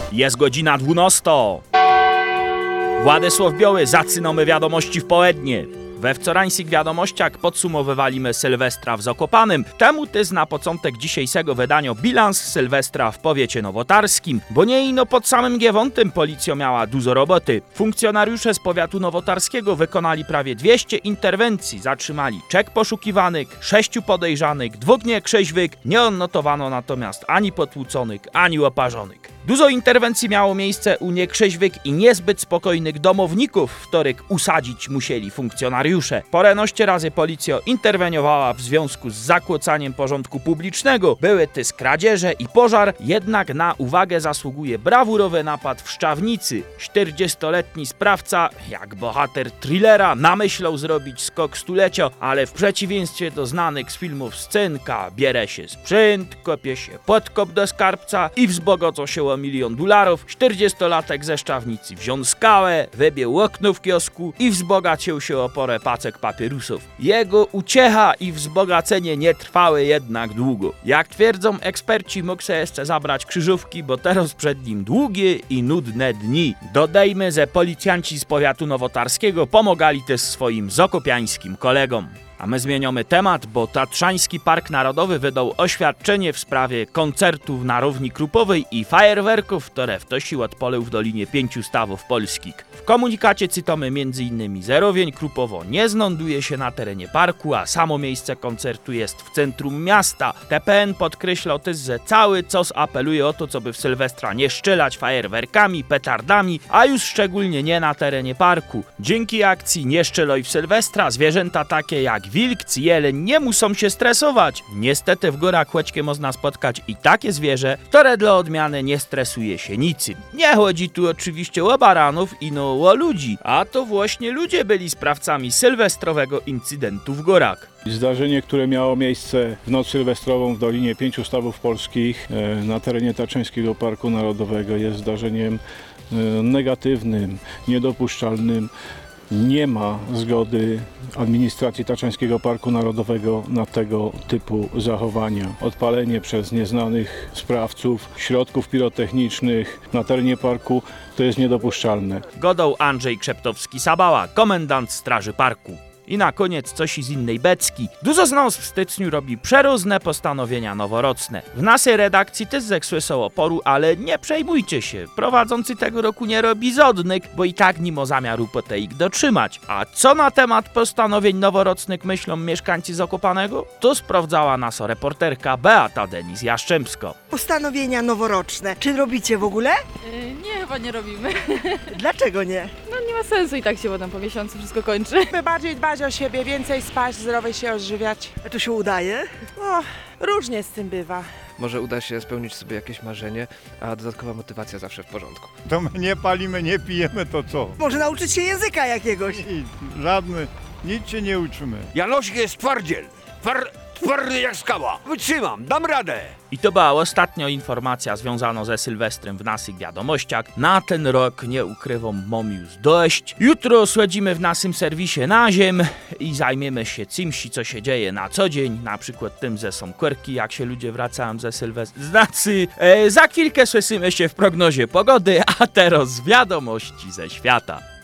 Jest godzina 12. Władysław Bioły, zaczynamy wiadomości w południe. We wczorajszych wiadomościach podsumowywaliśmy Sylwestra w Zakopanem. Temu też na początek dzisiejszego wydania bilans Sylwestra w powiecie nowotarskim, bo nie ino pod samym Giewątym policja miała dużo roboty. Funkcjonariusze z powiatu nowotarskiego wykonali prawie 200 interwencji, zatrzymali 3 poszukiwanych, 6 podejrzanych, 2 nietrzeźwych, nie odnotowano natomiast ani potłuczonych, ani oparzonych. Dużo interwencji miało miejsce u nietrzeźwych i niezbyt spokojnych domowników, w których usadzić musieli funkcjonariusze. Paręnaście razy policja interweniowała w związku z zakłócaniem porządku publicznego. Były też kradzieże i pożar, jednak na uwagę zasługuje brawurowy napad w Szczawnicy. 40-letni sprawca, jak bohater thrillera, namyślał zrobić skok stulecia, ale w przeciwieństwie do znanych z filmów Scynka, bierze się sprzęt, kopie się podkop do skarbca i wzbogaca się o $1 000 000. 40-latek ze Szczawnicy wziął skałę, wybił okno w kiosku i wzbogacił się o porę pacek papierusów. Jego uciecha i wzbogacenie nie trwały jednak długo. Jak twierdzą eksperci, mógł sobie jeszcze zabrać krzyżówki, bo teraz przed nim długie i nudne dni. Dodajmy, że policjanci z powiatu nowotarskiego pomagali też swoim zakopiańskim kolegom. A my zmieniamy temat, bo Tatrzański Park Narodowy wydał oświadczenie w sprawie koncertów na Równi Krupowej i fajerwerków, które wtosił od poleł w Dolinie 5 stawów polskich. W komunikacie cytamy m.in. Zerowień Krupowo nie znąduje się na terenie parku, a samo miejsce koncertu jest w centrum miasta. TPN podkreślał też, że cały COS apeluje o to, co by w Sylwestra nie szczelać fajerwerkami, petardami, a już szczególnie nie na terenie parku. Dzięki akcji Nie szczeloj w Sylwestra zwierzęta takie jak wilk czy jeleń nie muszą się stresować. Niestety w górach Łećkie można spotkać i takie zwierzę, które dla odmiany nie stresuje się niczym. Nie chodzi tu oczywiście o baranów i o ludzi, a to właśnie ludzie byli sprawcami sylwestrowego incydentu w górach. Zdarzenie, które miało miejsce w noc sylwestrową w Dolinie 5 stawów polskich na terenie Tatrzańskiego Parku Narodowego jest zdarzeniem negatywnym, niedopuszczalnym. Nie ma zgody administracji Tatrzańskiego Parku Narodowego na tego typu zachowania. Odpalenie przez nieznanych sprawców środków pirotechnicznych na terenie parku to jest niedopuszczalne. Godał Andrzej Krzeptowski-Sabała, komendant Straży Parku. I na koniec coś z innej beczki. Dużo z nas w styczniu robi przeróżne postanowienia noworoczne. W naszej redakcji też zeksły są oporu, ale nie przejmujcie się. Prowadzący tego roku nie robi żadnych, bo i tak nie ma zamiaru po tej ich dotrzymać. A co na temat postanowień noworocznych myślą mieszkańcy Zakopanego? To sprawdzała nasza reporterka Beata Denis-Jaszczębsko. Postanowienia noworoczne. Czy robicie w ogóle? Nie, chyba nie robimy. Dlaczego nie? No nie ma sensu i tak się potem po miesiącu wszystko kończy. By bardziej dbać o siebie, więcej spać, zdrowo się odżywiać. A to się udaje? No, różnie z tym bywa. Może uda się spełnić sobie jakieś marzenie, a dodatkowa motywacja zawsze w porządku. To my nie palimy, nie pijemy, to co? Może nauczyć się języka jakiegoś. I żadny, nic się nie uczymy. Janosik jest twardziel. Twardy jak skała. Wytrzymam, dam radę. I to była ostatnia informacja związana ze Sylwestrem w naszych wiadomościach. Na ten rok, nie ukrywam, mam już dość. Jutro śledzimy w naszym serwisie na ziem i zajmiemy się czymś, co się dzieje na co dzień. Na przykład tym, że są korki, jak się ludzie wracają ze Sylwestra. Znaczy, za chwilkę słyszymy się w prognozie pogody, a teraz wiadomości ze świata.